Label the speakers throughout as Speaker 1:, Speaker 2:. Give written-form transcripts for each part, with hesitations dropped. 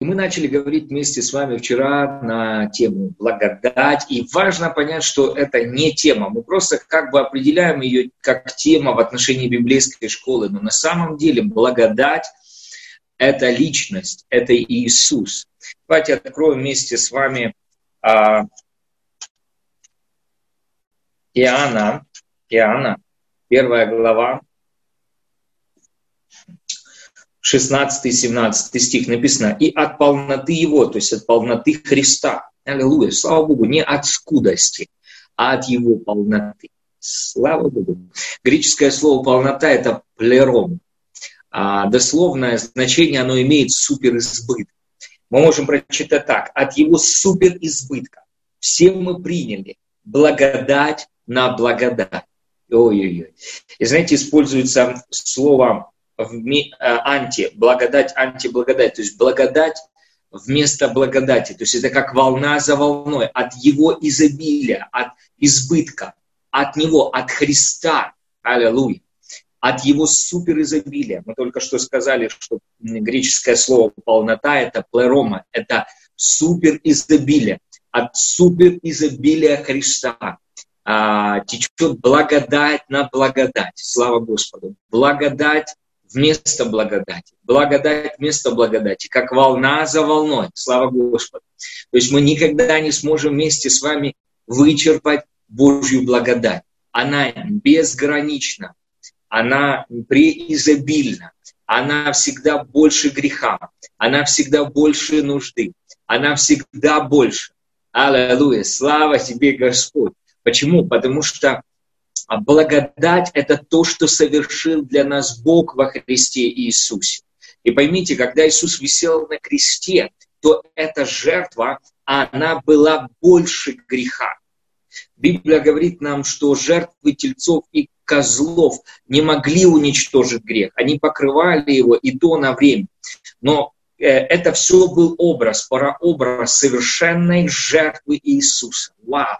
Speaker 1: И мы начали говорить вместе с вами вчера на тему благодать. И важно понять, что это не тема. Мы просто как бы определяем ее как тема в отношении библейской школы. Но на самом деле благодать – это личность, это Иисус. Давайте откроем вместе с вами Иоанна, 1 глава, 16-17 стих написано: «И от полноты Его», то есть от полноты Христа, аллилуйя, слава Богу, не от скудости, а от Его полноты. Слава Богу. Греческое слово «полнота» – это плером. Дословное значение, оно имеет суперизбыток. Мы можем прочитать так: от Его суперизбытка все мы приняли благодать на благодать. Ой-ой-ой. И знаете, используется слово благодать, антиблагодать, то есть благодать вместо благодати. То есть это как волна за волной, от Его изобилия, от избытка, от Него, от Христа, аллилуйя, от Его суперизобилия. Мы только что сказали, что греческое слово полнота – это плерома, это суперизобилие, от суперизобилия Христа течет благодать на благодать. Слава Господу. Благодать вместо благодати. Благодать вместо благодати. Как волна за волной. Слава Господу. То есть мы никогда не сможем вместе с вами вычерпать Божью благодать. Она безгранична. Она преизобильна. Она всегда больше греха. Она всегда больше нужды. Она всегда больше. Аллилуйя. Слава тебе, Господь. Почему? Потому что благодать – это то, что совершил для нас Бог во Христе Иисусе. И поймите, когда Иисус висел на кресте, то эта жертва, она была больше греха. Библия говорит нам, что жертвы тельцов и козлов не могли уничтожить грех. Они покрывали его и то на время. Но это все был прообраз совершенной жертвы Иисуса. Вау!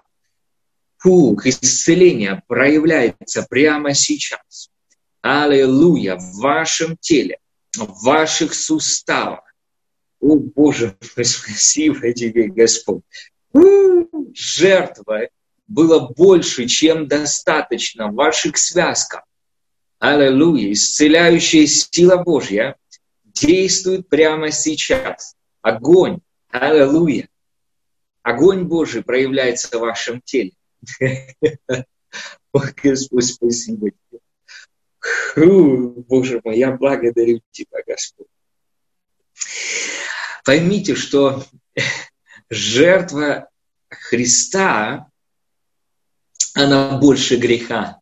Speaker 1: Исцеление проявляется прямо сейчас. Аллилуйя! В вашем теле, в ваших суставах. О, Боже, спасибо тебе, Господь. Жертва было больше, чем достаточно в ваших связках. Аллилуйя! Исцеляющая сила Божья действует прямо сейчас. Огонь! Аллилуйя! Огонь Божий проявляется в вашем теле. О, Господь, спасибо тебе. Боже мой, я благодарю тебя, Господь. Поймите, что жертва Христа, она больше греха.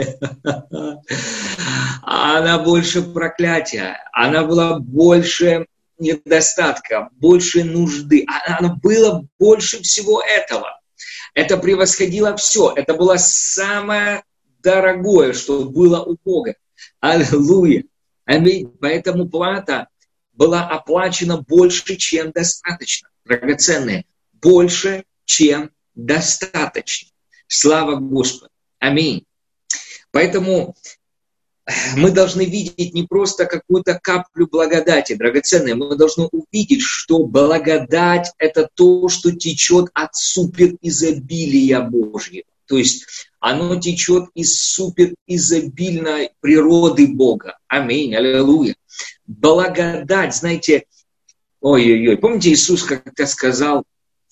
Speaker 1: Она больше проклятия. Она была больше недостатка, больше нужды. Она была больше всего этого. Это превосходило все. Это было самое дорогое, что было у Бога. Аллилуйя. Аминь. Поэтому плата была оплачена больше, чем достаточно. Драгоценная. Больше, чем достаточно. Слава Господу. Аминь. Поэтому мы должны видеть не просто какую-то каплю благодати, драгоценной. Мы должны увидеть, что благодать – это то, что течет от суперизобилия Божьего. То есть оно течет из суперизобильной природы Бога. Аминь, аллилуйя. Благодать, знаете, ой-ой-ой. Помните, Иисус как-то сказал,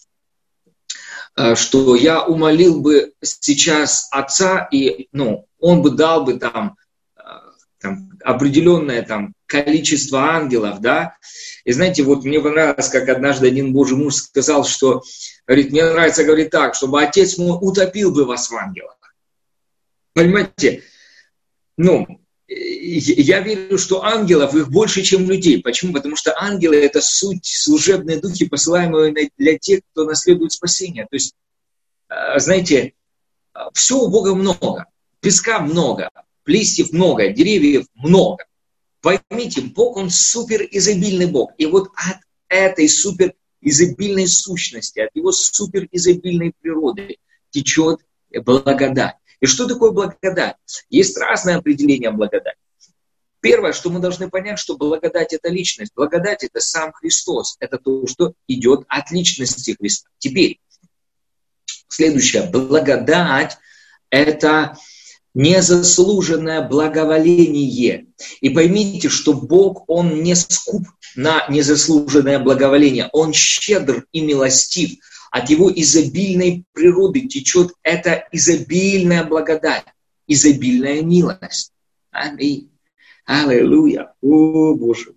Speaker 1: что я умолил бы сейчас Отца, и Он бы дал бы там определенное количество ангелов, да. И знаете, вот мне понравилось, как однажды один Божий муж сказал, что, говорит, мне нравится говорить так, чтобы Отец мой утопил бы вас в ангелах. Понимаете? Я верю, что ангелов их больше, чем людей. Почему? Потому что ангелы – это суть, служебные духи, посылаемые для тех, кто наследует спасение. То есть, знаете, все у Бога много, песка много, листьев много, деревьев много. Поймите, Бог, Он суперизобильный Бог. И вот от этой суперизобильной сущности, от Его суперизобильной природы течет благодать. И что такое благодать? Есть разные определения благодати. Первое, что мы должны понять, что благодать – это личность. Благодать – это сам Христос. Это то, что идет от личности Христа. Теперь, следующее. Благодать – это незаслуженное благоволение. И поймите, что Бог, Он не скуп на незаслуженное благоволение. Он щедр и милостив. От Его изобильной природы течет эта изобильная благодать, изобильная милость. Аминь. Аллилуйя. О, Боже.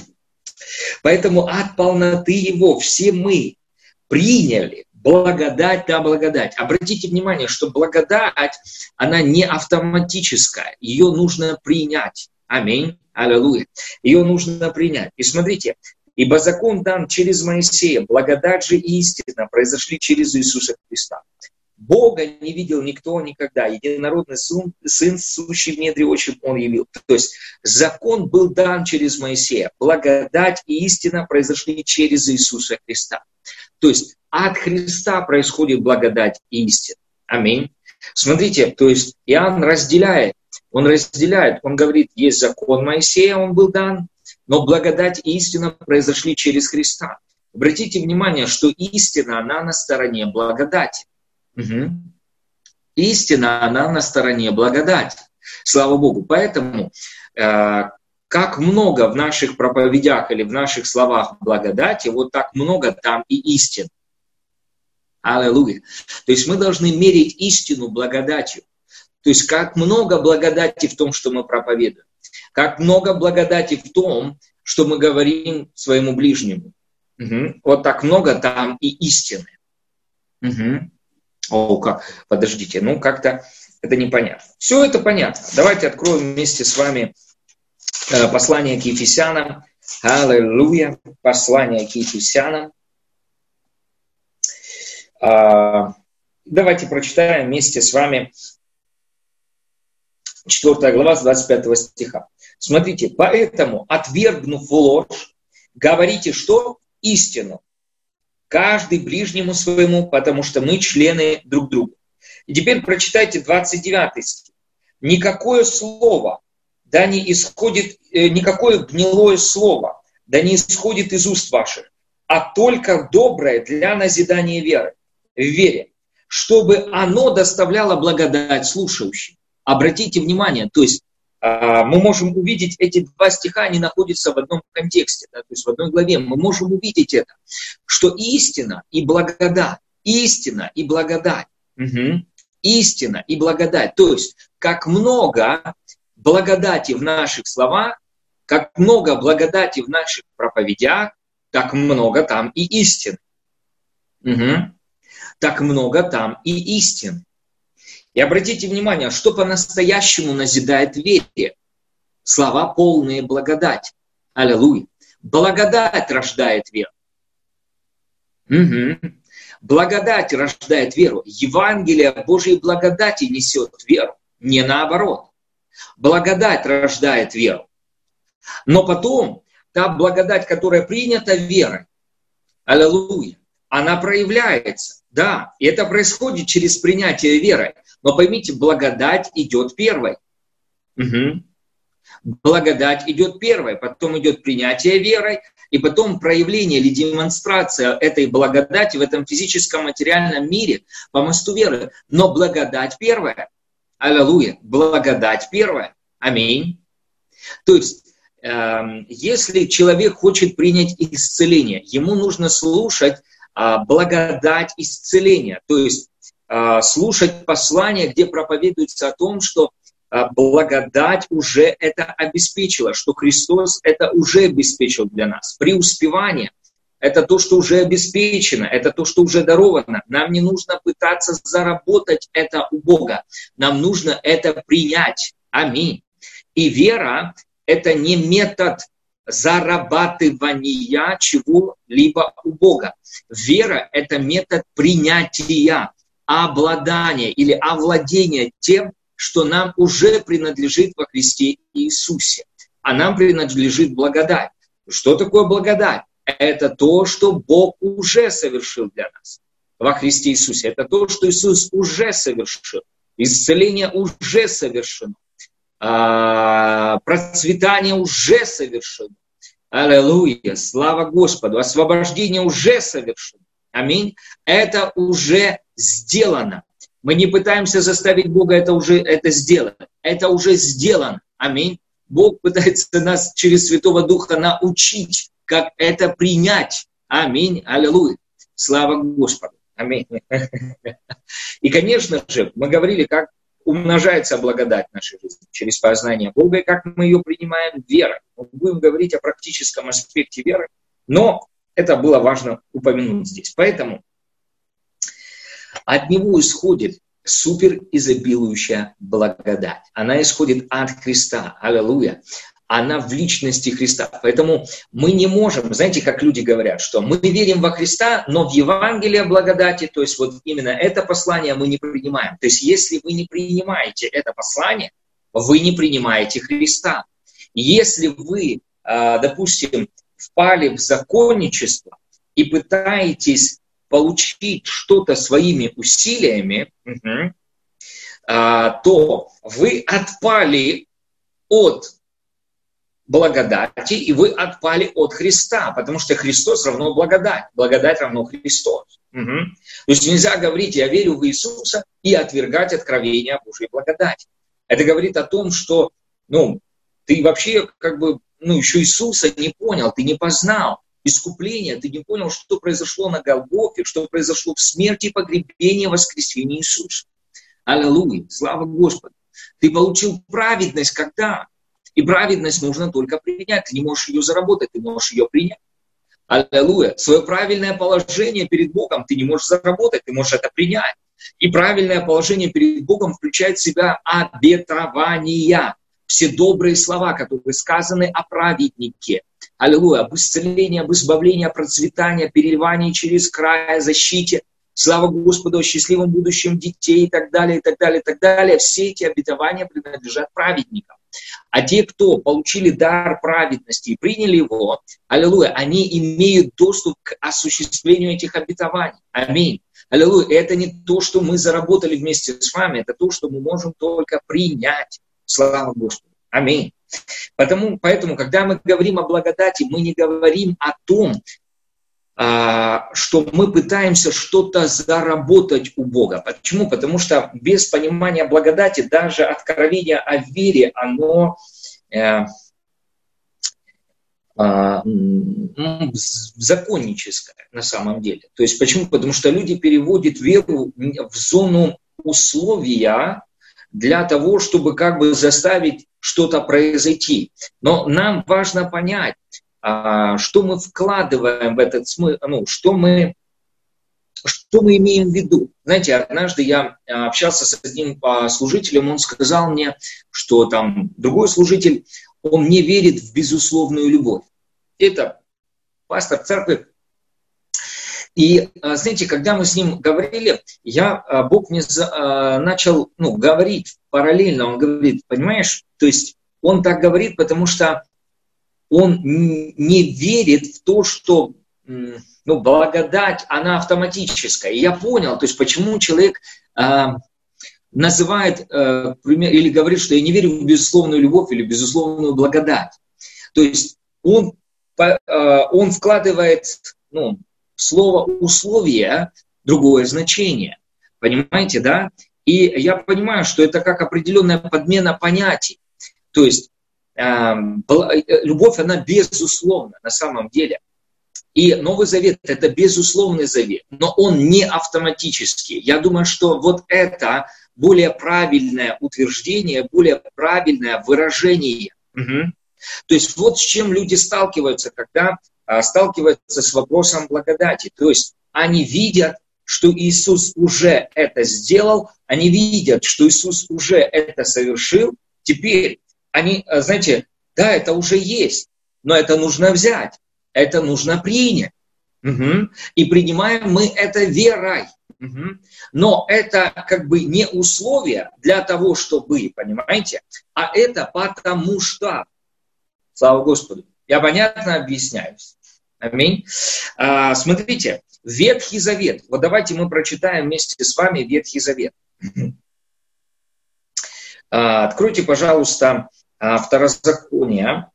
Speaker 1: Поэтому от полноты Его все мы приняли благодать на благодать. Обратите внимание, что благодать, она не автоматическая. Ее нужно принять. Аминь. Аллилуйя. Ее нужно принять. И смотрите, ибо закон дан через Моисея, благодать же и истина произошли через Иисуса Христа. Бога не видел никто никогда. Единородный Сын, сущий в недре отчим, Он явил. То есть закон был дан через Моисея. Благодать и истина произошли через Иисуса Христа. То есть от Христа происходит благодать и истина. Аминь. Смотрите, то есть Иоанн разделяет. Он говорит, есть закон Моисея, он был дан, но благодать и истина произошли через Христа. Обратите внимание, что истина, она на стороне благодати. Угу. Истина, она на стороне благодати. Слава Богу. Поэтому, как много в наших проповедях или в наших словах благодати, вот так много там и истин. Аллилуйя. То есть мы должны мерить истину благодатью. То есть как много благодати в том, что мы проповедуем. Как много благодати в том, что мы говорим своему ближнему. Угу. Вот так много там и истины. Угу. О, как? Подождите, как-то это непонятно. Все это понятно. Давайте откроем вместе с вами послание к Ефесянам. Аллилуйя. Послание к Ефесянам. Давайте прочитаем вместе с вами 4 глава с 25 стиха. Смотрите, поэтому, отвергнув ложь, говорите, что? Истину. Каждый ближнему своему, потому что мы члены друг друга. И теперь прочитайте 29 стих. Никакое слово, да не исходит, никакое гнилое слово, да не исходит из уст ваших, а только доброе для назидания веры, в вере, чтобы оно доставляло благодать слушающим. Обратите внимание, то есть мы можем увидеть эти два стиха, они находятся в одном контексте, да, то есть в одной главе. Мы можем увидеть это, что истина и благодать, истина и благодать, истина и благодать. То есть как много благодати в наших словах, как много благодати в наших проповедях, так много там и истины. Так много там и истины. И обратите внимание, что по-настоящему назидает вере. Слова полные благодати. Аллилуйя. Благодать рождает веру. Благодать рождает веру. Евангелие Божьей благодати несет веру, не наоборот. Благодать рождает веру. Но потом та благодать, которая принята верой, аллилуйя, она проявляется. Да, и это происходит через принятие верой. Но поймите, благодать идет первой. Благодать идет первой, потом идет принятие верой, и потом проявление или демонстрация этой благодати в этом физическом материальном мире по мосту веры. Но благодать первая. Аллилуйя. Благодать первая. Аминь. То есть, если человек хочет принять исцеление, ему нужно слушать благодать исцеления. То есть, слушать послание, где проповедуется о том, что благодать уже это обеспечила, что Христос это уже обеспечил для нас. Преуспевание – это то, что уже обеспечено, это то, что уже даровано. Нам не нужно пытаться заработать это у Бога. Нам нужно это принять. Аминь. И вера – это не метод зарабатывания чего-либо у Бога. Вера – это метод принятия, обладания или овладения тем, что нам уже принадлежит во Христе Иисусе. А нам принадлежит благодать. Что такое благодать? Это то, что Бог уже совершил для нас во Христе Иисусе. Это то, что Иисус уже совершил. Исцеление уже совершено. процветание уже совершено. Аллилуйя, слава Господу, освобождение уже совершено. Аминь. Это уже сделано. Мы не пытаемся заставить Бога это сделать. Это уже сделано. Аминь. Бог пытается нас через Святого Духа научить, как это принять. Аминь. Аллилуйя. Слава Господу. Аминь. И, конечно же, мы говорили, как умножается благодать в нашей жизни через познание Бога, и как мы ее принимаем верой. Мы будем говорить о практическом аспекте веры, но это было важно упомянуть здесь. Поэтому от него исходит суперизобилующая благодать. Она исходит от Христа. Аллилуйя. Она в личности Христа. Поэтому мы не можем, знаете, как люди говорят, что мы верим во Христа, но в Евангелие благодати, то есть вот именно это послание мы не принимаем. То есть если вы не принимаете это послание, вы не принимаете Христа. Если вы, допустим, впали в законничество и пытаетесь получить что-то своими усилиями, то вы отпали от благодати, и вы отпали от Христа, потому что Христос равно благодать, благодать равно Христос. То есть нельзя говорить «я верю в Иисуса» и отвергать откровения Божьей благодати. Это говорит о том, что ты вообще еще Иисуса не понял, ты не познал искупление, ты не понял, что произошло на Голгофе, что произошло в смерти, погребении, воскресении Иисуса. Аллилуйя, слава Господу. Ты получил праведность когда? И праведность нужно только принять. Ты не можешь ее заработать, ты можешь ее принять. Аллилуйя. Свое правильное положение перед Богом ты не можешь заработать, ты можешь это принять. И правильное положение перед Богом включает в себя обетования. Все добрые слова, которые сказаны о праведнике. Аллилуйя. Об исцелении, об избавлении, о процветании, переливании через край, о защите. Слава Господу, о счастливом будущем детей и так далее, и так далее, и так далее. Все эти обетования принадлежат праведникам. А те, кто получили дар праведности и приняли его, аллилуйя, они имеют доступ к осуществлению этих обетований. Аминь. Аллилуйя. Это не то, что мы заработали вместе с вами, это то, что мы можем только принять. Слава Господу. Аминь. Поэтому, когда мы говорим о благодати, мы не говорим о том, что мы пытаемся что-то заработать у Бога. Почему? Потому что без понимания благодати даже откровение о вере, оно законническое на самом деле. То есть почему? Потому что люди переводят веру в зону условия для того, чтобы заставить что-то произойти. Но нам важно понять, что мы вкладываем в этот смысл, что мы имеем в виду. Знаете, однажды я общался с одним служителем, он сказал мне, что там другой служитель, он не верит в безусловную любовь. Это пастор церкви. И, знаете, когда мы с ним говорили, Бог мне начал говорить параллельно, он говорит, понимаешь, то есть он так говорит, потому что он не верит в то, что благодать, она автоматическая. И я понял, то есть почему человек называет, или говорит, что я не верю в безусловную любовь или безусловную благодать. То есть он вкладывает в слово «условие» другое значение. Понимаете, да? И я понимаю, что это как определенная подмена понятий. То есть любовь, она безусловна на самом деле. И Новый Завет – это безусловный завет, но он не автоматический. Я думаю, что вот это более правильное утверждение, более правильное выражение. То есть вот с чем люди сталкиваются, когда сталкиваются с вопросом благодати. То есть они видят, что Иисус уже это сделал, они видят, что Иисус уже это совершил. Теперь они, знаете, да, это уже есть, но это нужно взять, это нужно принять. И принимаем мы это верой. Но это не условие для того, чтобы, понимаете, а это потому что. Слава Господу. Я понятно объясняюсь. Аминь. Смотрите, Ветхий Завет. Вот давайте мы прочитаем вместе с вами Ветхий Завет. Откройте, пожалуйста, Второзаконие.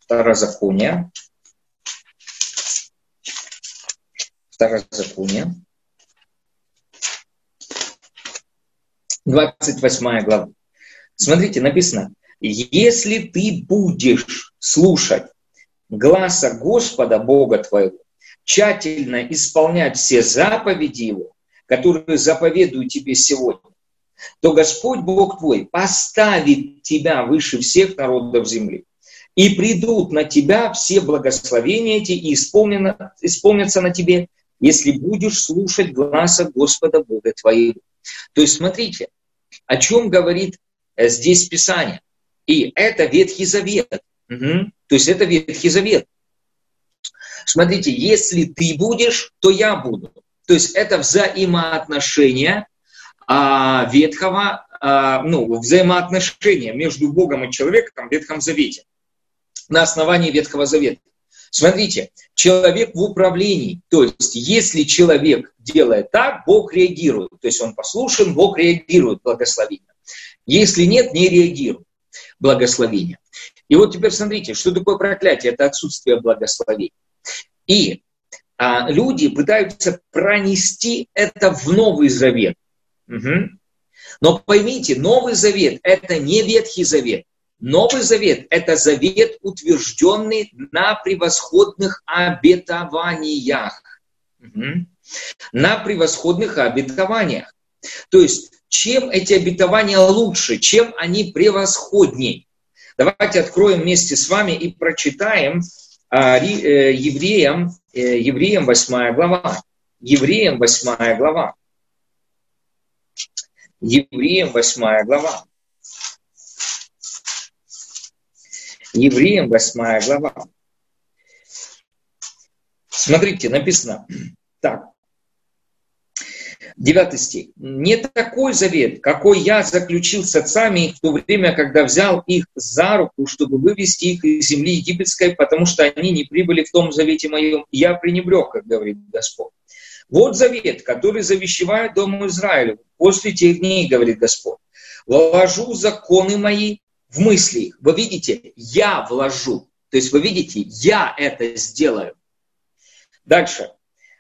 Speaker 1: 28 глава. Смотрите, написано: «Если ты будешь слушать гласа Господа Бога твоего, тщательно исполнять все заповеди Его, которые заповедую тебе сегодня, то Господь Бог твой поставит тебя выше всех народов земли, и придут на тебя все благословения эти, и исполнятся на тебе, если будешь слушать гласа Господа Бога твоего». То есть смотрите, о чем говорит здесь Писание. И это Ветхий Завет. То есть это Ветхий Завет. Смотрите, если ты будешь, то я буду. То есть это взаимоотношения взаимоотношения между Богом и человеком в Ветхом Завете. На основании Ветхого Завета. Смотрите, человек в управлении. То есть если человек делает так, Бог реагирует. То есть он послушен, Бог реагирует благословением. Если нет, не реагирует благословение. И вот теперь смотрите, что такое проклятие? Это отсутствие благословения. И люди пытаются пронести это в Новый Завет. Но поймите, Новый Завет – это не Ветхий Завет. Новый Завет – это завет, утвержденный на превосходных обетованиях. На превосходных обетованиях. То есть, чем эти обетования лучше, чем они превосходней? Давайте откроем вместе с вами и прочитаем Евреям 8 глава. Евреям 8 глава. Евреям 8 глава. Евреям 8 глава. Смотрите, написано так. 9 стих. «Не такой завет, какой я заключил с отцами в то время, когда взял их за руку, чтобы вывести их из земли египетской, потому что они не прибыли в том завете моем, я пренебрег, как говорит Господь. Вот завет, который завещеваю дому Израилю. После тех дней, говорит Господь, вложу законы мои в мысли их». Вы видите, я вложу. То есть вы видите, я это сделаю. Дальше.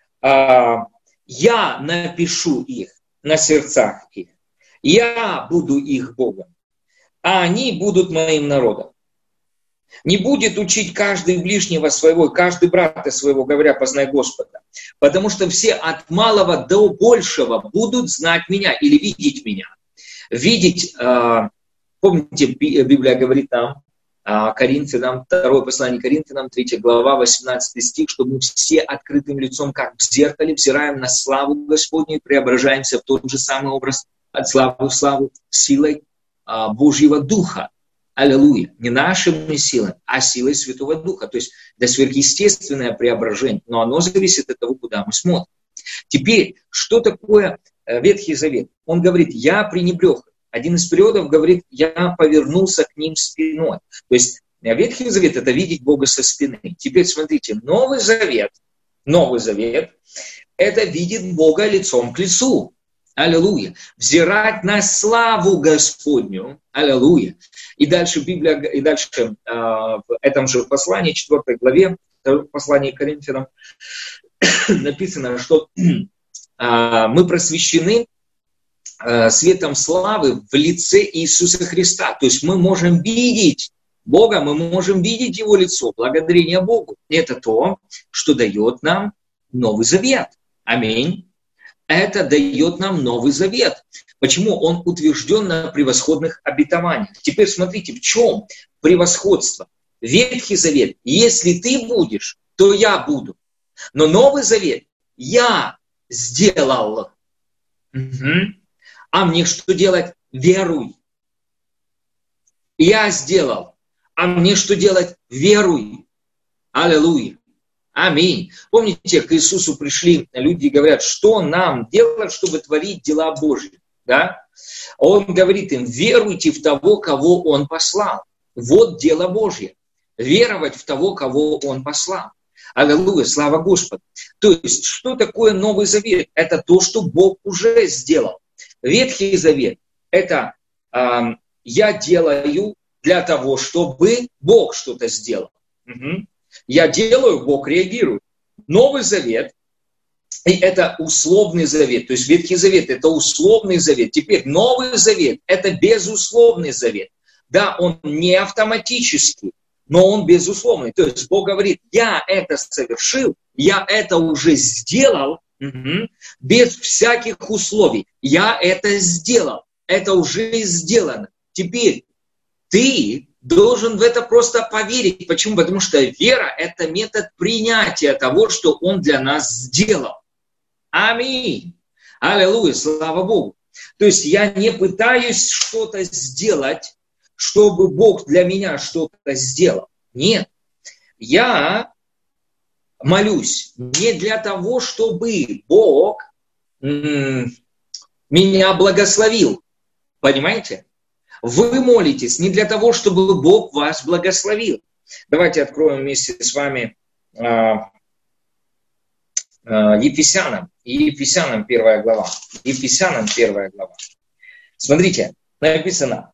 Speaker 1: Я напишу их на сердцах их. Я буду их Богом, а они будут моим народом. Не будет учить каждый ближнего своего, каждый брата своего, говоря, познай Господа. Потому что все от малого до большего будут знать меня или видеть меня. Видеть, помните, Библия говорит нам, Коринфянам, 2 послание Коринфянам, 3 глава, 18 стих, что мы все открытым лицом, как в зеркале, взираем на славу Господню и преображаемся в тот же самый образ от славы в славу силой Божьего Духа. Аллилуйя. Не нашими силами, а силой Святого Духа. То есть это сверхъестественное преображение, но оно зависит от того, куда мы смотрим. Теперь, что такое Ветхий Завет? Он говорит, я пренебрег. Один из периодов говорит, я повернулся к ним спиной. То есть Ветхий Завет – это видеть Бога со спины. Теперь смотрите, Новый Завет – это видеть Бога лицом к лицу. Аллилуйя. Взирать на славу Господню. Аллилуйя. И дальше Библия, в этом же послании, 4 главе, послании к Коринфянам, написано, что мы просвещены светом славы в лице Иисуса Христа. То есть мы можем видеть Бога, мы можем видеть Его лицо, благодарение Богу. Это то, что дает нам Новый Завет. Аминь. Это дает нам Новый Завет. Почему? Он утвержден на превосходных обетованиях. Теперь смотрите, в чем превосходство. Ветхий Завет, если ты будешь, то я буду. Но Новый Завет я сделал. А мне что делать? Веруй. Я сделал. А мне что делать? Веруй. Аллилуйя. Аминь. Помните, к Иисусу пришли люди и говорят, что нам делать, чтобы творить дела Божьи? Да? Он говорит им, веруйте в того, кого Он послал. Вот дело Божье. Веровать в того, кого Он послал. Аллилуйя, слава Господу. То есть, что такое Новый Завет? Это то, что Бог уже сделал. Ветхий Завет – это я делаю для того, чтобы Бог что-то сделал. Я делаю, Бог реагирует. Новый Завет, и это условный завет. То есть Ветхий Завет – это условный завет. Теперь Новый Завет – это безусловный завет. Да, он не автоматический, но он безусловный. То есть Бог говорит, я это совершил, я это уже сделал, без всяких условий. Я это сделал, это уже сделано. Теперь ты должен в это просто поверить. Почему? Потому что вера – это метод принятия того, что Он для нас сделал. Аминь. Аллилуйя, слава Богу. То есть я не пытаюсь что-то сделать, чтобы Бог для меня что-то сделал. Нет. Я молюсь не для того, чтобы Бог меня благословил. Понимаете? Вы молитесь не для того, чтобы Бог вас благословил. Давайте откроем вместе с вами Ефесянам. Ефесянам 1 глава. Ефесянам 1 глава. Смотрите, написано.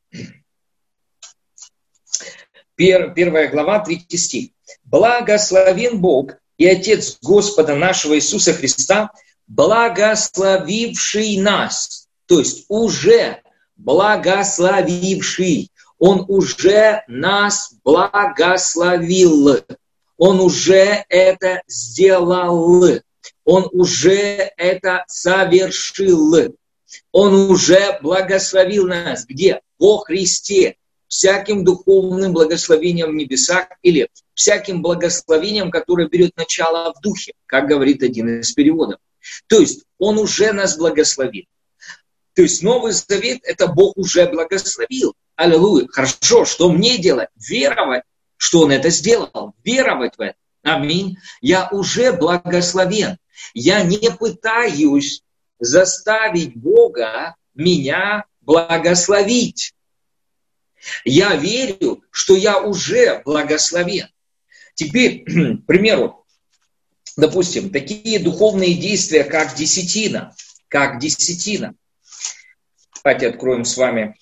Speaker 1: 1 глава, 3 стих. «Благословен Бог и Отец Господа нашего Иисуса Христа, благословивший нас». То есть уже благословивший. Он уже нас благословил. Он уже это сделал. Он уже это совершил. Он уже благословил нас. Где? Во Христе. Всяким духовным благословением в небесах или всяким благословением, которое берет начало в духе, как говорит один из переводов. То есть Он уже нас благословил. То есть Новый Завет – это Бог уже благословил. Аллилуйя. Хорошо, что мне делать? Веровать, что Он это сделал. Веровать в это. Аминь. Я уже благословен. Я не пытаюсь заставить Бога меня благословить. Я верю, что я уже благословен. Теперь, к примеру, допустим, такие духовные действия, как десятина. Как десятина. Давайте откроем с вами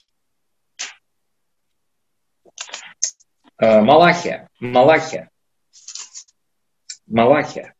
Speaker 1: Малахия. Малахия. Малахия.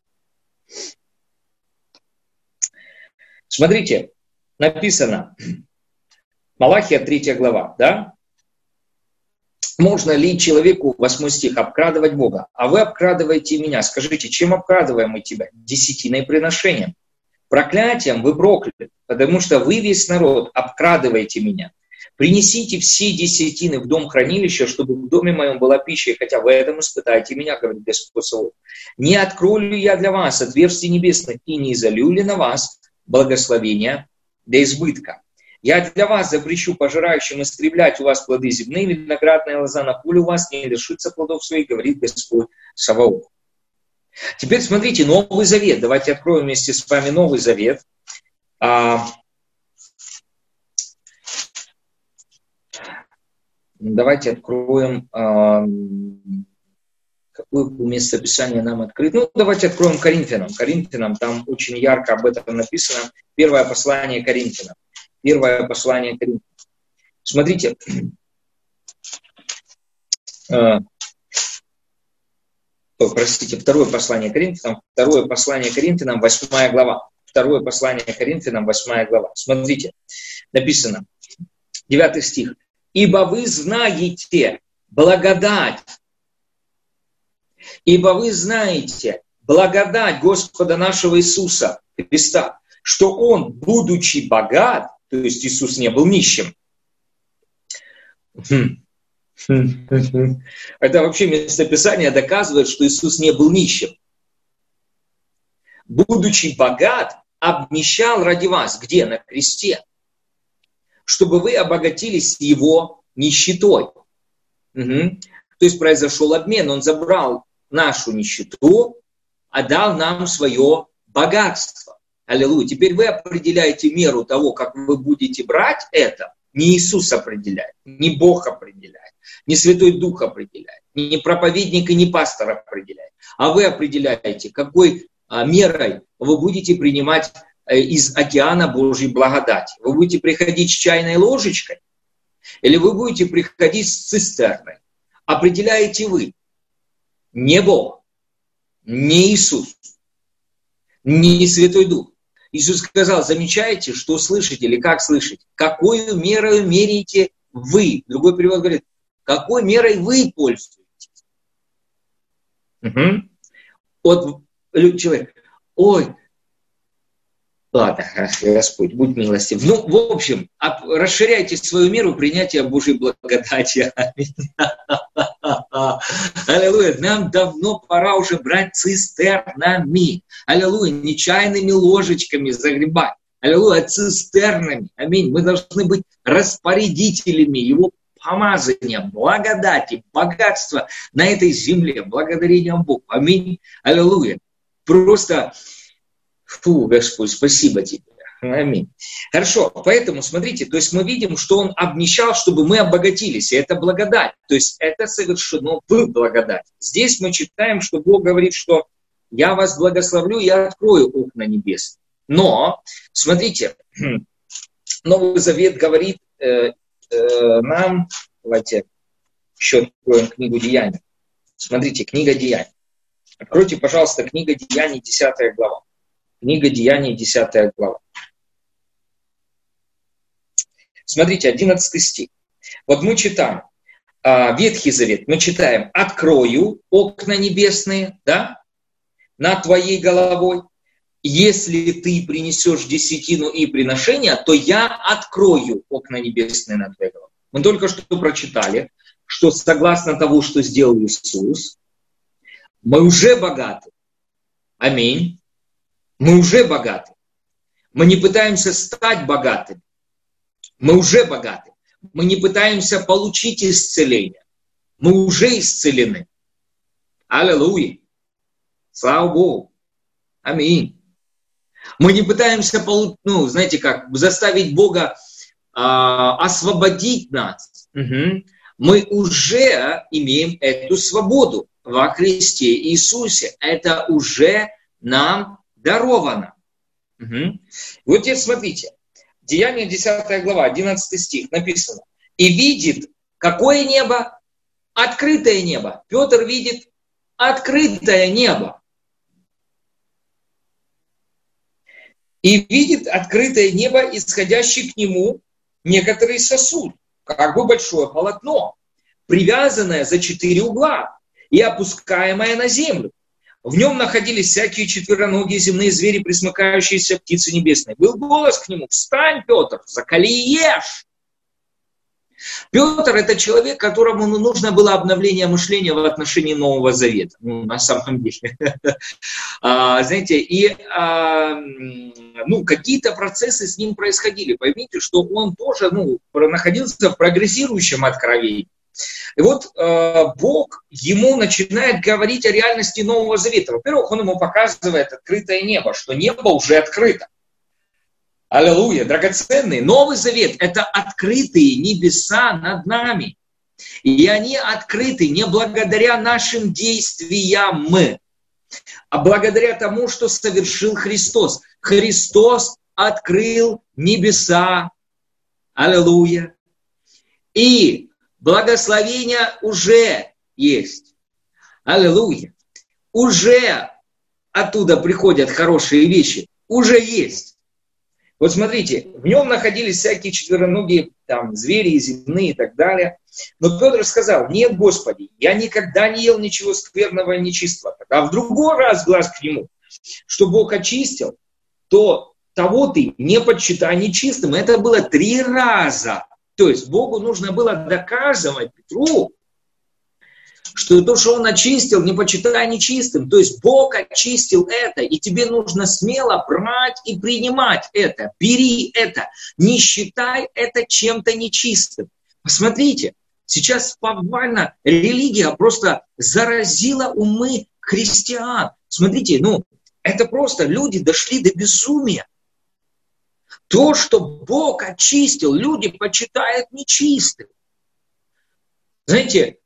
Speaker 1: Смотрите, написано, Малахия 3 глава, да? Можно ли человеку, 8 стих, обкрадывать Бога? А вы обкрадываете меня. Скажите, чем обкрадываем мы тебя? Десятиной приношением. Проклятием вы прокляты, потому что вы, весь народ, обкрадываете меня. Принесите все десятины в дом хранилища, чтобы в доме моем была пища, хотя в этом испытайте меня, говорит Господь Саваоф. Не открою ли я для вас отверстий небесных и не изолью ли на вас благословения до избытка? Я для вас запрещу пожирающим истреблять у вас плоды земные, виноградная лоза на поле у вас не лишится плодов своих, говорит Господь Саваоф. Теперь смотрите, Новый Завет. Давайте откроем вместе с вами Новый Завет. Давайте откроем, какое местописание нам открыть. Ну, давайте откроем Коринфянам. Коринфянам, там очень ярко об этом написано. Первое послание Коринфянам. Первое послание Коринфянам. Смотрите. Второе послание Коринфянам. Второе послание Коринфянам, 8 глава. Второе послание Коринфянам, 8 глава. Смотрите. Написано. 9 стих. «Ибо вы знаете благодать». «Ибо вы знаете благодать Господа нашего Иисуса Христа, что Он, будучи богат», то есть Иисус не был нищим. Это вообще местописание доказывает, что Иисус не был нищим. «Будучи богат, обнищал ради вас». Где? На кресте. «Чтобы вы обогатились Его нищетой». То есть произошел обмен. Он забрал нашу нищету, а дал нам свое богатство. Аллилуйя. Теперь вы определяете меру того, как вы будете брать это. Не Иисус определяет, не Бог определяет, не Святой Дух определяет, не проповедник и не пастор определяет. А вы определяете, какой мерой вы будете принимать из океана Божьей благодати. Вы будете приходить с чайной ложечкой Или вы будете приходить с цистерной? Определяете вы. Не Бог, не Иисус, не Святой Дух. Иисус сказал, замечаете, что слышите или как слышите? Какую мерою меряете вы? Другой перевод говорит, какой мерой вы пользуетесь? Угу. Вот человек, ой, ладно, Господь, будь милостив. Ну, в общем, расширяйте свою меру принятия Божьей благодати. Аллилуйя. Нам давно пора уже брать цистернами. Аллилуйя. Не чайными ложечками загребать. Аллилуйя. Цистернами. Аминь. Мы должны быть распорядителями Его помазания, благодати, богатства на этой земле. Благодарением Богу. Аминь. Аллилуйя. Просто, Господь, спасибо Тебе. Аминь. Хорошо, поэтому смотрите, то есть мы видим, что Он обнищал, чтобы мы обогатились, и это благодать, то есть это совершено в благодать. Здесь мы читаем, что Бог говорит, что я вас благословлю, я открою окна небес. Но, смотрите, Новый Завет говорит нам, давайте еще откроем книгу Деяний. Смотрите, книга Деяний. Откройте, пожалуйста, книга Деяний, 10 глава. Книга Деяний, 10 глава. Смотрите, 11 стих. Вот мы читаем Ветхий Завет, мы читаем «Открою окна небесные, да, над твоей головой. Если ты принесешь десятину и приношения, то я открою окна небесные над твоей головой». Мы только что прочитали, что согласно того, что сделал Иисус, мы уже богаты. Аминь. Мы уже богаты. Мы не пытаемся стать богатыми. Мы уже богаты. Мы не пытаемся получить исцеление. Мы уже исцелены. Аллилуйя. Слава Богу. Аминь. Мы не пытаемся, знаете как, заставить Бога освободить нас. Угу. Мы уже имеем эту свободу во Христе Иисусе. Это уже нам даровано. Угу. Вот теперь смотрите. Деяние 10 глава, 11 стих написано. «И видит, какое небо? Открытое небо». Петр видит открытое небо. «И видит открытое небо, исходящий к нему некоторый сосуд, как бы большое полотно, привязанное за 4 угла и опускаемое на землю. В нем находились всякие четвероногие земные звери, пресмыкающиеся птицы небесные. Был голос к нему: «Встань, Петр, закали и ешь». Петр – это человек, которому нужно было обновление мышления в отношении Нового Завета. На самом деле. Знаете, и какие-то процессы с ним происходили. Поймите, что он тоже находился в прогрессирующем откровении. И вот Бог ему начинает говорить о реальности Нового Завета. Во-первых, он ему показывает открытое небо, что небо уже открыто. Аллилуйя, драгоценный. Новый Завет – это открытые небеса над нами. И они открыты не благодаря нашим действиям, а благодаря тому, что совершил Христос. Христос открыл небеса. Аллилуйя. И благословение уже есть. Аллилуйя. Уже оттуда приходят хорошие вещи. Уже есть. Вот смотрите, в нем находились всякие четвероногие звери, земные и так далее. Но Петр сказал: «Нет, Господи, я никогда не ел ничего скверного и нечистого». А в другой раз глаз к нему, что Бог очистил, то того ты не почитай нечистым. Это было 3 раза. То есть Богу нужно было доказывать Петру, что то, что он очистил, не почитай нечистым. То есть Бог очистил это, и тебе нужно смело брать и принимать это. Бери это, не считай это чем-то нечистым. Посмотрите, сейчас повально религия просто заразила умы христиан. Смотрите, это просто люди дошли до безумия. То, что Бог очистил, люди почитают нечистым. Знаете,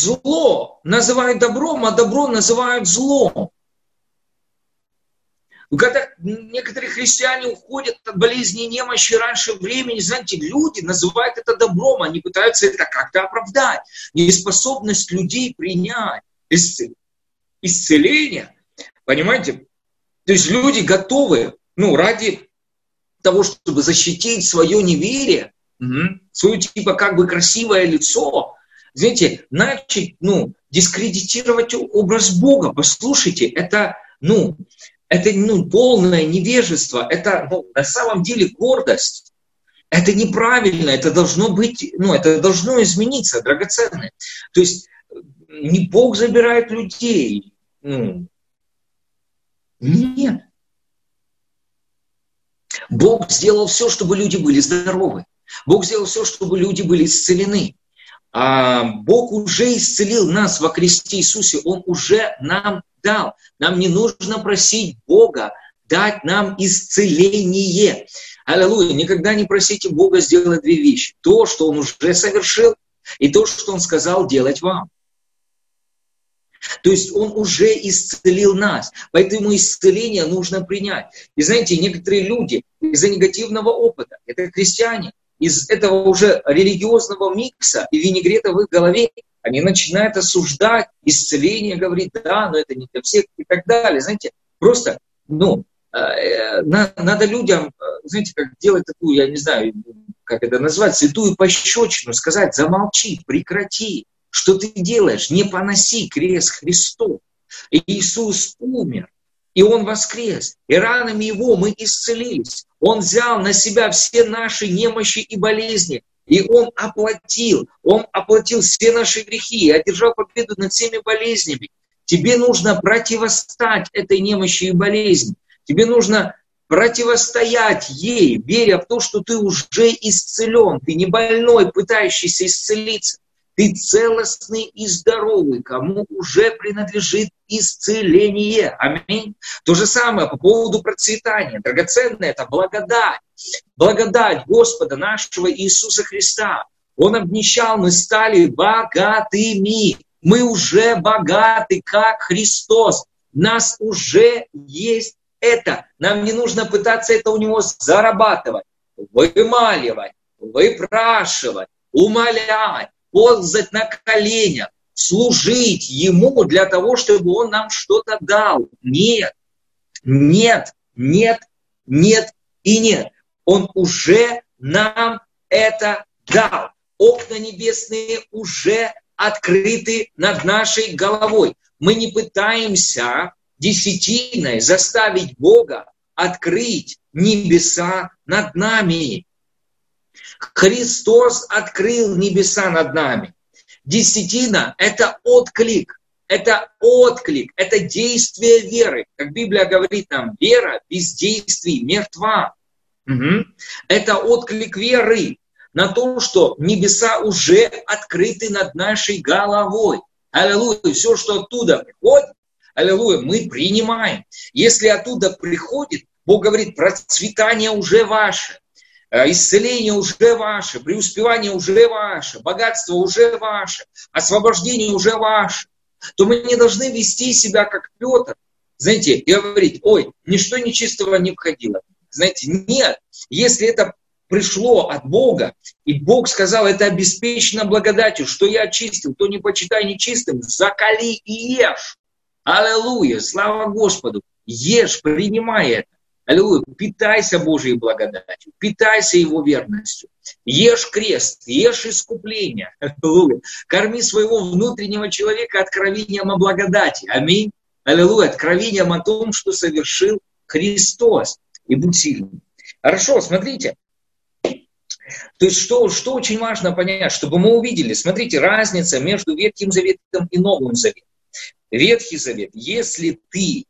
Speaker 1: зло называют добром, а добро называют злом. Когда некоторые христиане уходят от болезни и немощи раньше времени, знаете, люди называют это добром, они пытаются это как-то оправдать. Неспособность людей принять исцеление, понимаете? То есть люди готовы, ради того, чтобы защитить свое неверие, свое типа как бы красивое лицо, знаете, начать, дискредитировать образ Бога. Послушайте, это полное невежество, это на самом деле гордость. Это неправильно, это должно быть, это должно измениться, драгоценное. То есть не Бог забирает людей. Нет. Бог сделал все, чтобы люди были здоровы. Бог сделал все, чтобы люди были исцелены. Бог уже исцелил нас во Христе Иисусе. Он уже нам дал. Нам не нужно просить Бога дать нам исцеление. Аллилуйя. Никогда не просите Бога сделать две вещи. То, что Он уже совершил, и то, что Он сказал делать вам. То есть Он уже исцелил нас. Поэтому исцеление нужно принять. И знаете, некоторые люди из-за негативного опыта, это христиане, из этого уже религиозного микса и винегрета в их голове, они начинают осуждать исцеление, говорить, да, но это не для всех и так далее. Знаете, просто, надо людям, знаете, как делать такую, я не знаю, как это назвать, святую пощечину, сказать, замолчи, прекрати, что ты делаешь, не поноси крест Христу. Иисус умер, и Он воскрес, и ранами Его мы исцелились. Он взял на себя все наши немощи и болезни, и Он оплатил все наши грехи и одержал победу над всеми болезнями. Тебе нужно противостать этой немощи и болезни. Тебе нужно противостоять ей, веря в то, что ты уже исцелен. Ты не больной, пытающийся исцелиться. Ты целостный и здоровый, кому уже принадлежит исцеление. Аминь. То же самое по поводу процветания. Драгоценное – это благодать. Благодать Господа нашего Иисуса Христа. Он обнищал, мы стали богатыми. Мы уже богаты, как Христос. У нас уже есть это. Нам не нужно пытаться это у Него зарабатывать, вымаливать, выпрашивать, умолять, ползать на коленях, служить Ему для того, чтобы Он нам что-то дал. Нет, нет, нет, нет и нет. Он уже нам это дал. Окна небесные уже открыты над нашей головой. Мы не пытаемся десятиной заставить Бога открыть небеса над нами. Христос открыл небеса над нами. Десятина – это отклик, это действие веры. Как Библия говорит нам, вера без действий мертва. Это отклик веры на то, что небеса уже открыты над нашей головой. Аллилуйя, все, что оттуда приходит, аллилуйя, мы принимаем. Если оттуда приходит, Бог говорит, процветание уже ваше. Исцеление уже ваше, преуспевание уже ваше, богатство уже ваше, освобождение уже ваше, то мы не должны вести себя как Петр, знаете, и говорить, ой, ничто нечистого не входило. Знаете, нет, если это пришло от Бога, и Бог сказал, это обеспечено благодатью, что я очистил, то не почитай нечистым, закали и ешь. Аллилуйя, слава Господу, ешь, принимай это. Аллилуйя, питайся Божьей благодатью, питайся Его верностью, ешь крест, ешь искупление, аллилуйя, корми своего внутреннего человека откровением о благодати, аминь, аллилуйя, откровением о том, что совершил Христос, и будь сильным. Хорошо, смотрите, то есть что очень важно понять, чтобы мы увидели, смотрите, разница между Ветхим Заветом и Новым Заветом. Ветхий Завет, если ты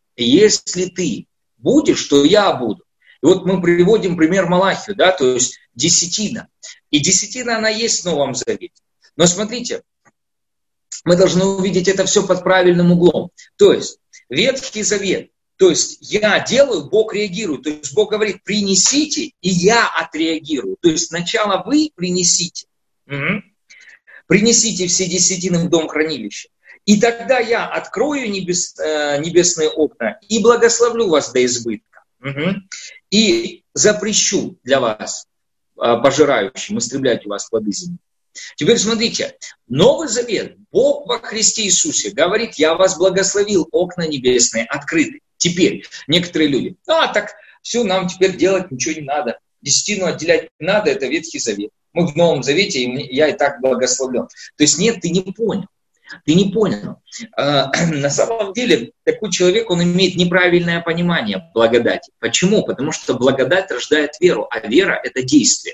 Speaker 1: будешь, то я буду. И вот мы приводим пример Малахию, да, то есть десятина. И десятина, она есть в Новом Завете. Но смотрите, мы должны увидеть это все под правильным углом. То есть Ветхий Завет, то есть я делаю, Бог реагирует. То есть Бог говорит, принесите, и я отреагирую. То есть сначала вы принесите. Принесите все десятины в дом хранилища. И тогда я открою небесные окна и благословлю вас до избытка. И запрещу для вас, пожирающим, истреблять у вас плоды земли. Теперь смотрите, Новый Завет, Бог во Христе Иисусе говорит, я вас благословил, окна небесные открыты. Теперь некоторые люди, так все, нам теперь делать ничего не надо. Десятину отделять не надо, это Ветхий Завет. Мы в Новом Завете, и я и так благословлен. То есть нет, ты не понял. Ты не понял. На самом деле, такой человек, он имеет неправильное понимание благодати. Почему? Потому что благодать рождает веру, а вера – это действие.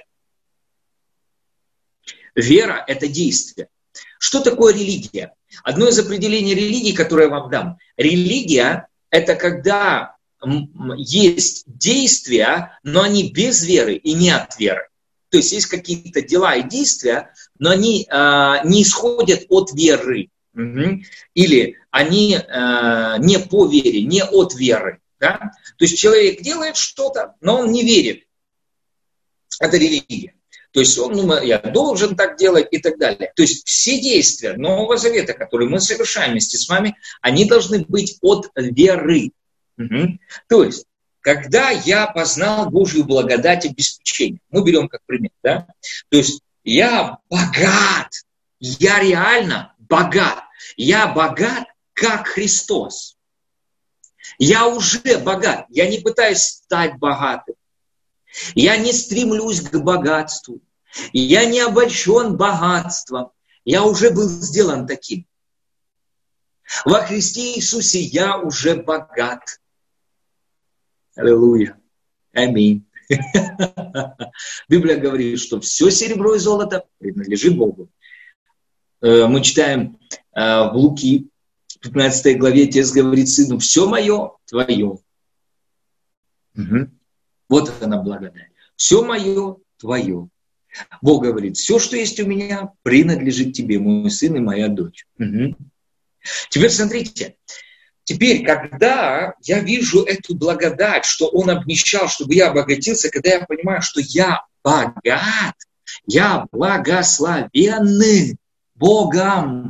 Speaker 1: Вера – это действие. Что такое религия? Одно из определений религии, которое я вам дам. Религия – это когда есть действия, но они без веры и не от веры. То есть есть какие-то дела и действия, но они не исходят от веры. Или они не по вере, не от веры. Да? То есть человек делает что-то, но он не верит. Это религия. То есть он думает, я должен так делать и так далее. То есть все действия Нового Завета, которые мы совершаем вместе с вами, они должны быть от веры. То есть, когда я познал Божью благодать и обеспечение, мы берем как пример, да? То есть я богат, я реально богат. Я богат, как Христос. Я уже богат, я не пытаюсь стать богатым. Я не стремлюсь к богатству. Я не обольщен богатством. Я уже был сделан таким. Во Христе Иисусе я уже богат. Аллилуйя. Аминь. Библия говорит, что все серебро и золото принадлежит Богу. Мы читаем в Луки, 15 главе, Отец говорит сыну, все мое твое. Вот она благодать. Все мое твое. Бог говорит, все, что есть у меня, принадлежит тебе, мой сын и моя дочь. Теперь смотрите. Теперь, когда я вижу эту благодать, что Он обнищал, чтобы я обогатился, когда я понимаю, что я богат, я благословенный Богом.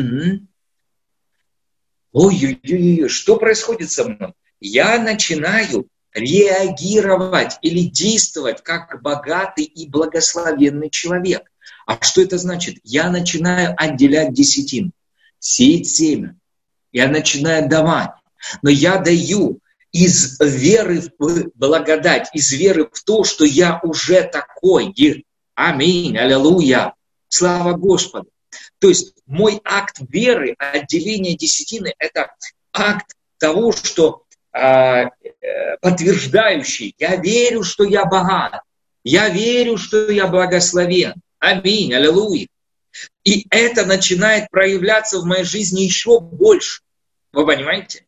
Speaker 1: Ой-ой-ой, что происходит со мной? Я начинаю реагировать или действовать как богатый и благословенный человек. А что это значит? Я начинаю отделять десятину, сеять семя. Я начинаю давать. Но я даю из веры в благодать, из веры в то, что я уже такой. Аминь, аллилуйя. Слава Господу. То есть мой акт веры, отделение десятины, это акт того, что подтверждающий. Я верю, что я богат. Я верю, что я благословен. Аминь, аллилуйя. И это начинает проявляться в моей жизни еще больше. Вы понимаете?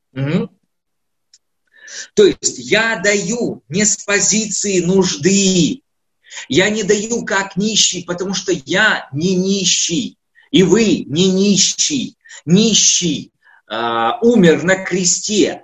Speaker 1: То есть я даю не с позиции нужды. Я не даю как нищий, потому что я не нищий. И вы не нищий. Нищий умер на кресте.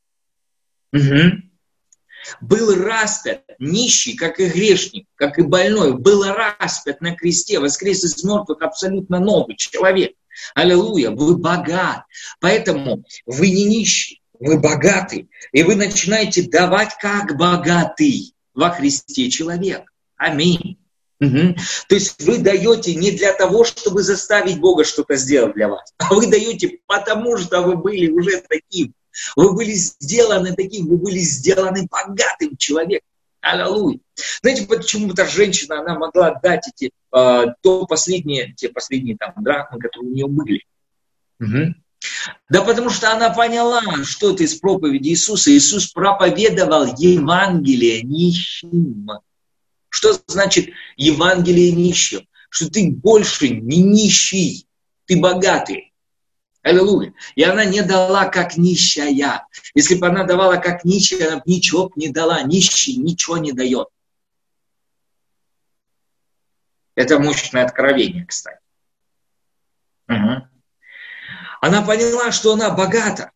Speaker 1: Был распят, нищий, как и грешник, как и больной, был распят на кресте, воскрес из мертвых абсолютно новый человек. Аллилуйя, вы богат. Поэтому вы не нищий, вы богатый. И вы начинаете давать как богатый во Христе человек. Аминь. То есть вы даете не для того, чтобы заставить Бога что-то сделать для вас, а вы даете потому, что вы были уже таким. Вы были сделаны таким, вы были сделаны богатым человеком. Аллилуйя. Знаете, почему-то женщина, она могла дать те последние там драхмы, которые у нее были. Да потому что она поняла, что это из проповеди Иисуса. Иисус проповедовал Евангелие нищим. Что значит Евангелие нищим? Что ты больше не нищий, ты богатый. Аллилуйя. И она не дала как нищая. Если бы она давала как нищая, она бы ничего не дала. Нищий ничего не дает. Это мощное откровение, кстати. Она поняла, что она богата.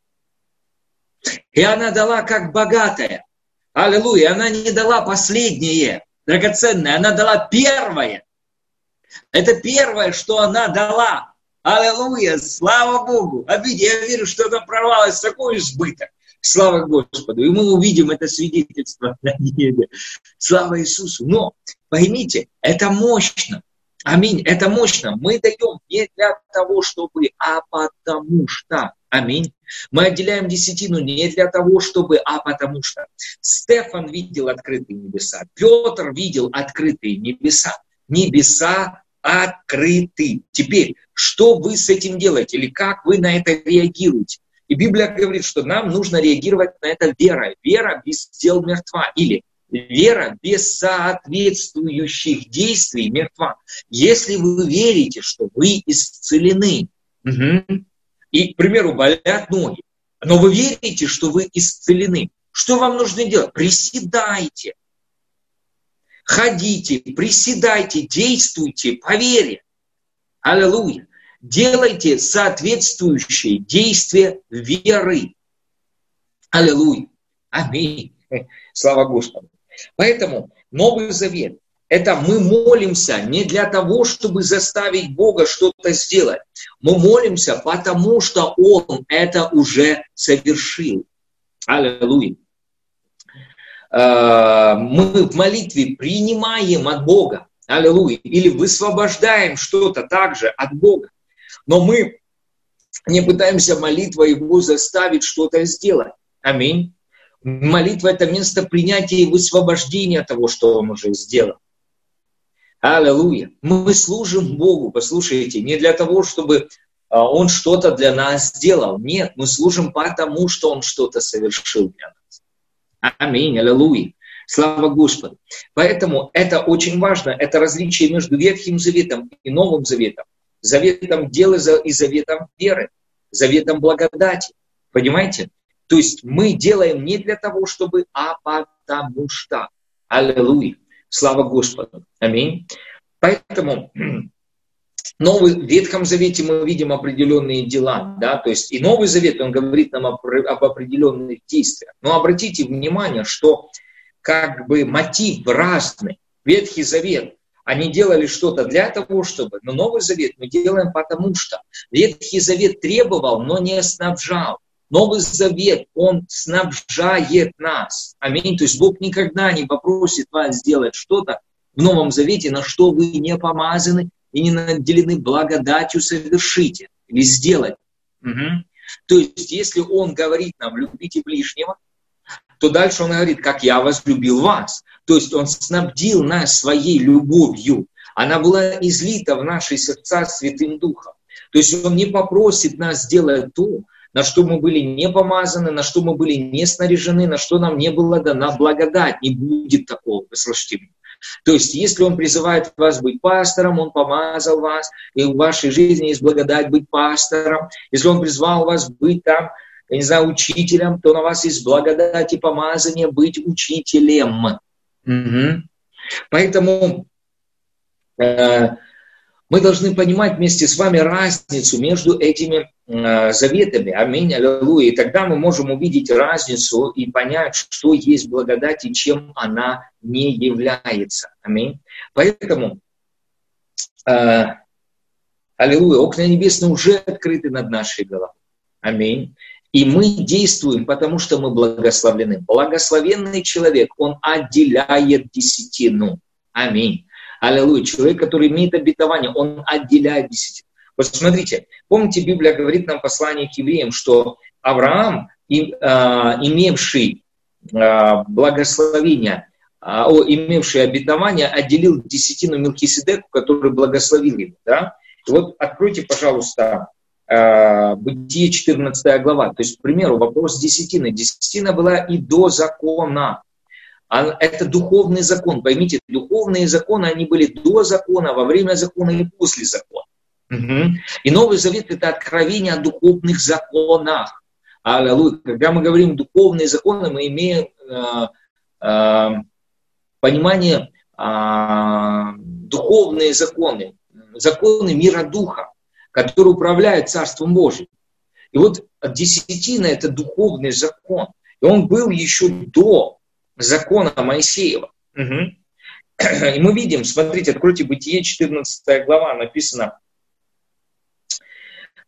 Speaker 1: И она дала как богатая. Аллилуйя. Она не дала последнее, драгоценное. Она дала первое. Это первое, что она дала. Аллилуйя, слава Богу. Аминь. Я верю, что это прорвалось такой избыток. Слава Господу. И мы увидим это свидетельство на небе. Слава Иисусу. Но поймите, это мощно. Аминь. Это мощно. Мы даем не для того, чтобы, а потому что. Аминь. Мы отделяем десятину не для того, чтобы, а потому что. Стефан видел открытые небеса. Петр видел открытые небеса. Небеса открыты. Теперь, что вы с этим делаете? Или как вы на это реагируете? И Библия говорит, что нам нужно реагировать на это верой. Вера без дел мертва. Или вера без соответствующих действий мертва. Если вы верите, что вы исцелены, и, к примеру, болят ноги, но вы верите, что вы исцелены, что вам нужно делать? Приседайте, ходите, приседайте, действуйте по вере. Аллилуйя. Делайте соответствующие действия веры. Аллилуйя. Аминь. Слава Господу. Поэтому Новый Завет – это мы молимся не для того, чтобы заставить Бога что-то сделать. Мы молимся, потому что Он это уже совершил. Аллилуйя. Мы в молитве принимаем от Бога. Аллилуйя. Или высвобождаем что-то также от Бога. Но мы не пытаемся молитвой Его заставить что-то сделать. Аминь. Молитва – это место принятия и высвобождения того, что Он уже сделал. Аллилуйя. Мы служим Богу, послушайте, не для того, чтобы Он что-то для нас сделал. Нет, мы служим потому, что Он что-то совершил для нас. Аминь. Аллилуйя. Слава Господу. Поэтому это очень важно. Это различие между Ветхим Заветом и Новым Заветом. Заветом дела и заветом веры. Заветом благодати. Понимаете? То есть мы делаем не для того, чтобы, а потому что. Аллилуйя. Слава Господу. Аминь. Поэтому в Ветхом Завете мы видим определенные дела. Да? То есть и Новый Завет, он говорит нам об определенных действиях. Но обратите внимание, что как бы мотив разный. Ветхий Завет, они делали что-то для того, чтобы... Но Новый Завет мы делаем потому что. Ветхий Завет требовал, но не снабжал. Новый Завет, он снабжает нас. Аминь. То есть Бог никогда не попросит вас сделать что-то в Новом Завете, на что вы не помазаны и не наделены благодатью совершить или сделать. То есть если Он говорит нам, любите ближнего, то дальше Он говорит, как я возлюбил вас. То есть Он снабдил нас своей любовью. Она была излита в наши сердца Святым Духом. То есть Он не попросит нас сделать то, на что мы были не помазаны, на что мы были не снаряжены, на что нам не была дана благодать. Не будет такого, вы слышите меня. То есть, если Он призывает вас быть пастором, Он помазал вас, и в вашей жизни есть благодать быть пастором. Если Он призвал вас быть там, я не знаю, учителем, то на вас есть благодать и помазание быть учителем. Поэтому мы должны понимать вместе с вами разницу между этими заветами. Аминь, аллилуйя. И тогда мы можем увидеть разницу и понять, что есть благодать и чем она не является. Аминь. Поэтому, аллилуйя, окна небесные уже открыты над нашей головой. Аминь. И мы действуем, потому что мы благословлены. Благословенный человек, он отделяет десятину. Аминь. Аллилуйя. Человек, который имеет обетование, он отделяет десятину. Вот смотрите, помните, Библия говорит нам в послании к евреям, что Авраам, имевший благословение, имевший обетование, отделил десятину Мелхиседеку, который благословил его. Да? И вот откройте, пожалуйста, Бытие 14 глава. То есть, к примеру, вопрос десятины. Десятина была и до закона. Это духовный закон. Поймите, духовные законы, они были до закона, во время закона и после закона. И Новый Завет – это откровение о духовных законах. Аллилуйя. Когда мы говорим духовные законы, мы имеем понимание духовные законы, законы мира духа, которые управляют Царством Божьим. И вот десятина – это духовный закон. И он был еще до закона Моисеева. И мы видим, смотрите, откройте Бытие 14 глава, написано: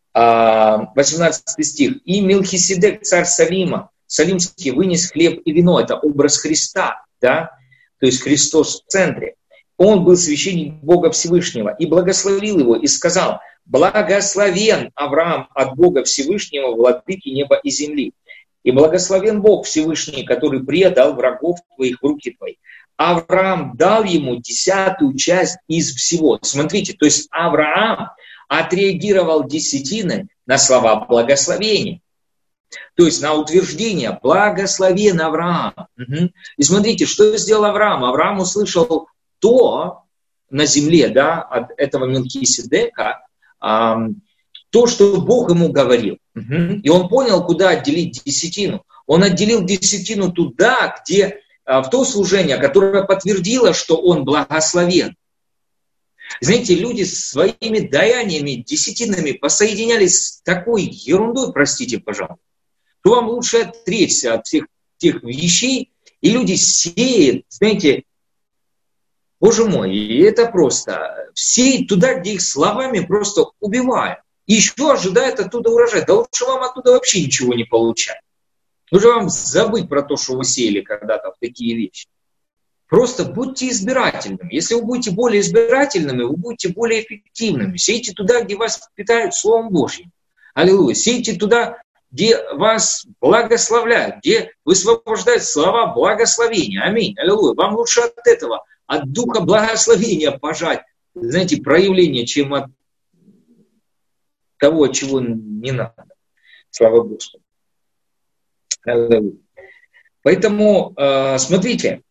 Speaker 1: 18 стих. «И Мелхиседек, царь Салима, Салимский, вынес хлеб и вино». Это образ Христа, да? То есть Христос в центре. Он был священник Бога Всевышнего и благословил его и сказал: «Благословен Авраам от Бога Всевышнего, владыки неба и земли. И благословен Бог Всевышний, который предал врагов твоих в руки твои». Авраам дал ему 10-ю часть из всего. Смотрите, то есть Авраам отреагировал десятиной на слова благословения. То есть на утверждение «благословен Авраам». И смотрите, что сделал Авраам. Авраам услышал то на земле, да, от этого Мелхиседека, то, что Бог ему говорил. И он понял, куда отделить десятину. Он отделил десятину туда, где, в то служение, которое подтвердило, что он благословен. Знаете, люди своими даяниями, десятинами посоединялись с такой ерундой, простите, пожалуйста, то вам лучше отречься от всех тех вещей, и люди сеют, знаете, Боже мой, и это просто сеять туда, где их словами просто убивают. И еще ожидают оттуда урожай. Да лучше вам оттуда вообще ничего не получать. Лучше вам забыть про то, что вы сеяли когда-то в такие вещи. Просто будьте избирательными. Если вы будете более избирательными, вы будете более эффективными. Сейте туда, где вас питают Словом Божьим. Аллилуйя. Сейте туда, где вас благословляют, где высвобождают слова благословения. Аминь. Аллилуйя. Вам лучше от этого, от духа благословения пожать, знаете, проявление, чем от того, чего не надо. Слава Господу. Аллилуйя. Поэтому, смотрите,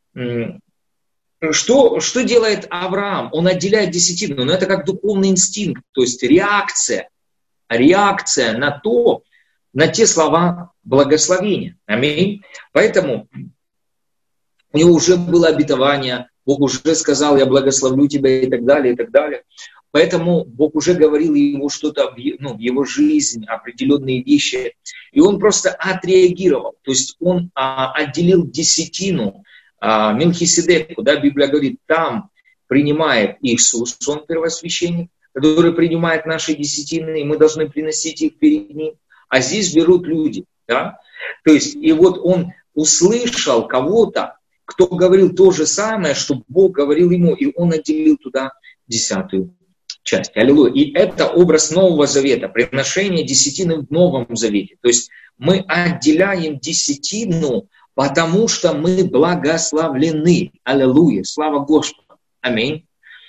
Speaker 1: что делает Авраам? Он отделяет десятину, но это как духовный инстинкт, то есть реакция на те слова благословения. Аминь. Поэтому у него уже было обетование, Бог уже сказал: «Я благословлю тебя», и так далее, и так далее. Поэтому Бог уже говорил ему что-то в его жизнь, определенные вещи. И он просто отреагировал. То есть он отделил десятину Мелхиседеку. Да, Библия говорит, там принимает Иисус, он первосвященник, который принимает наши десятины, и мы должны приносить их перед ним. А здесь берут люди. Да? То есть, и вот он услышал кого-то, кто говорил то же самое, что Бог говорил ему, и он отделил туда 10-ю часть. Аллилуйя. И это образ Нового Завета, приношение десятины в Новом Завете. То есть мы отделяем десятину, потому что мы благословлены. Аллилуйя. Слава Господу. Аминь.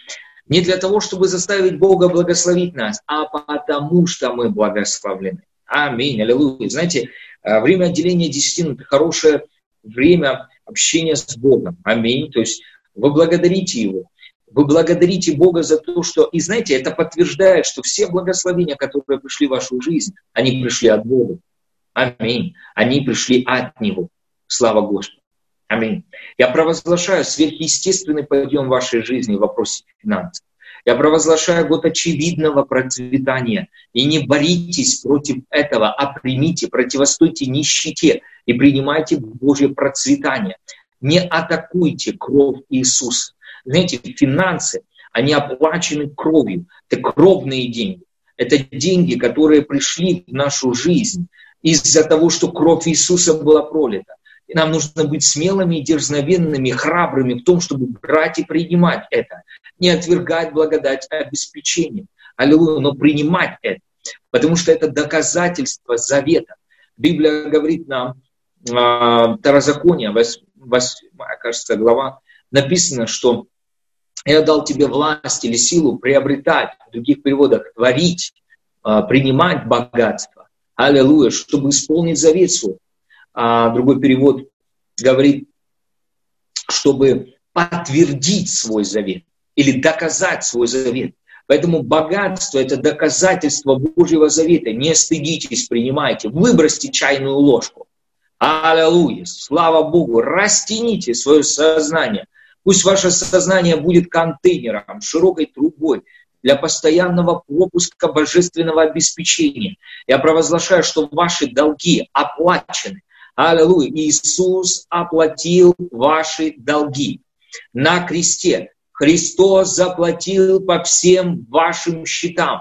Speaker 1: Не для того, чтобы заставить Бога благословить нас, а потому что мы благословлены. Аминь. Аллилуйя. Знаете, время отделения десятины – это хорошее время общения с Богом. Аминь. То есть вы благодарите Его. Вы благодарите Бога за то, что... И знаете, это подтверждает, что все благословения, которые пришли в вашу жизнь, они пришли от Бога. Аминь. Они пришли от Него. Слава Господу. Аминь. Я провозглашаю сверхъестественный подъем в вашей жизни в вопросе финансов. Я провозглашаю год очевидного процветания. И не боритесь против этого, а примите, противостойте нищете и принимайте Божье процветание. Не атакуйте кровь Иисуса. Знаете, финансы, они оплачены кровью. Это кровные деньги. Это деньги, которые пришли в нашу жизнь из-за того, что кровь Иисуса была пролита. И нам нужно быть смелыми, дерзновенными, храбрыми в том, чтобы брать и принимать это. Не отвергать благодать обеспечения. Аллилуйя, но принимать это. Потому что это доказательство завета. Библия говорит нам, Второзаконие, 8, кажется, глава, написано, что «Я дал тебе власть или силу приобретать», в других переводах, творить, принимать богатство. Аллилуйя, чтобы исполнить завет свой. Другой перевод говорит, чтобы подтвердить свой завет или доказать свой завет. Поэтому богатство – это доказательство Божьего завета. Не стыдитесь, принимайте. Выбросьте чайную ложку. Аллилуйя! Слава Богу! Растяните свое сознание. Пусть ваше сознание будет контейнером, широкой трубой для постоянного пропуска божественного обеспечения. Я провозглашаю, что ваши долги оплачены. Аллилуйя! Иисус оплатил ваши долги на кресте. Христос заплатил по всем вашим счетам.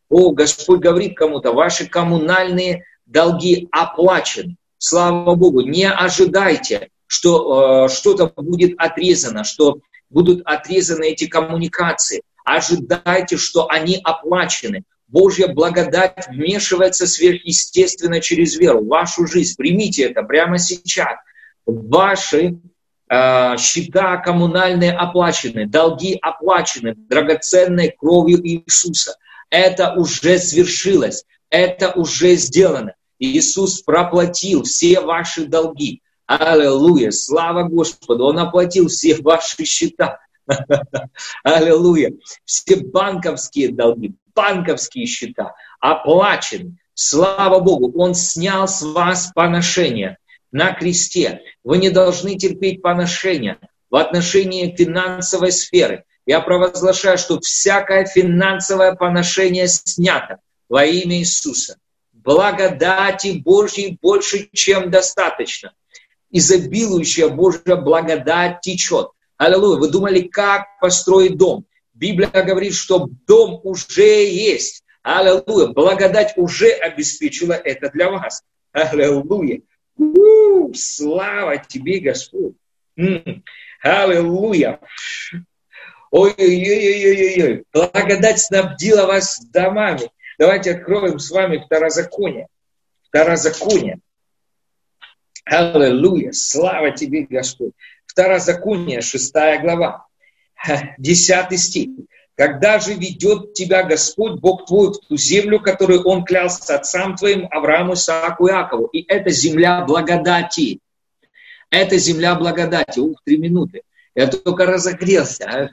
Speaker 1: О, Господь говорит кому-то, ваши коммунальные долги оплачены. Слава Богу, не ожидайте, что что-то будет отрезано, что будут отрезаны эти коммуникации. Ожидайте, что они оплачены. Божья благодать вмешивается сверхъестественно через веру в вашу жизнь. Примите это прямо сейчас. Ваши счета коммунальные оплачены, долги оплачены драгоценной кровью Иисуса. Это уже свершилось, это уже сделано. Иисус проплатил все ваши долги. Аллилуйя, слава Господу, Он оплатил все ваши счета. Аллилуйя, все банковские долги, банковские счета оплачены. Слава Богу, Он снял с вас поношение на кресте. Вы не должны терпеть поношения в отношении финансовой сферы. Я провозглашаю, что всякое финансовое поношение снято во имя Иисуса. Благодати Божьей больше, чем достаточно. Изобилующая Божья благодать течет. Аллилуйя. Вы думали, как построить дом? Библия говорит, что дом уже есть. Аллилуйя. Благодать уже обеспечила это для вас. Аллилуйя. Слава тебе, Господь. Аллилуйя. Ой-ой-ой-ой-ой. Благодать снабдила вас домами. Давайте откроем с вами Второзаконие. Второзаконие. Аллилуйя. Слава тебе, Господь. Второзаконие, 6 глава, 10 стих. «Когда же ведет тебя Господь, Бог твой, в ту землю, которую Он клялся отцам твоим, Аврааму, Исааку и Иакову». И это земля благодати. Это земля благодати. 3 минуты. Я только разогрелся.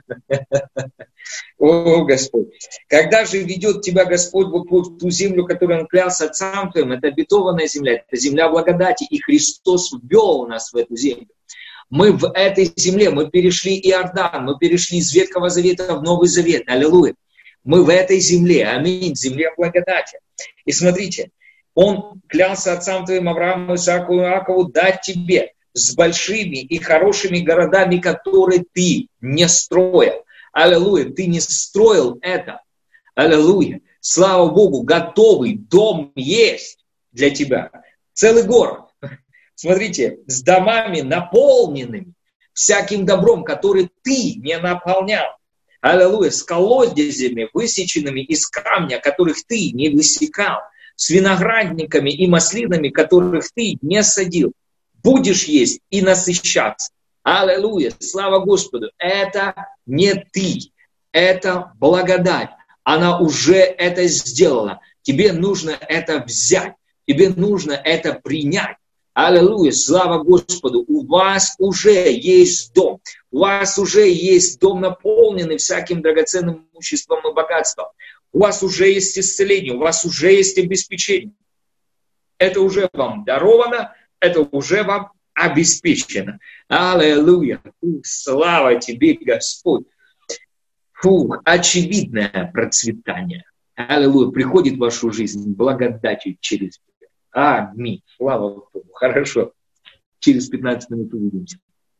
Speaker 1: О, Господь. «Когда же ведет тебя Господь, Бог твой, в ту землю, которую Он клялся отцам твоим», это обетованная земля, это земля благодати. И Христос ввел нас в эту землю. Мы в этой земле, мы перешли Иордан, мы перешли из Ветхого Завета в Новый Завет. Аллилуйя. Мы в этой земле, аминь, земле благодати. И смотрите, Он клялся отцам твоим, Аврааму, Исааку и Иакову, дать тебе с большими и хорошими городами, которые ты не строил. Аллилуйя, ты не строил это. Аллилуйя. Слава Богу, готовый дом есть для тебя. Целый город. Смотрите, с домами наполненными всяким добром, который ты не наполнял. Аллилуйя, с колодезями, высеченными из камня, которых ты не высекал, с виноградниками и маслинами, которых ты не садил. Будешь есть и насыщаться. Аллилуйя, слава Господу. Это не ты, это благодать. Она уже это сделала. Тебе нужно это взять, тебе нужно это принять. Аллилуйя, слава Господу, у вас уже есть дом, у вас уже есть дом, наполненный всяким драгоценным имуществом и богатством, у вас уже есть исцеление, у вас уже есть обеспечение. Это уже вам даровано, это уже вам обеспечено. Аллилуйя, слава тебе, Господь. Очевидное процветание. Аллилуйя, приходит в вашу жизнь благодатью через тебя. Аминь. Слава Богу. Хорошо. Через 15 минут увидимся.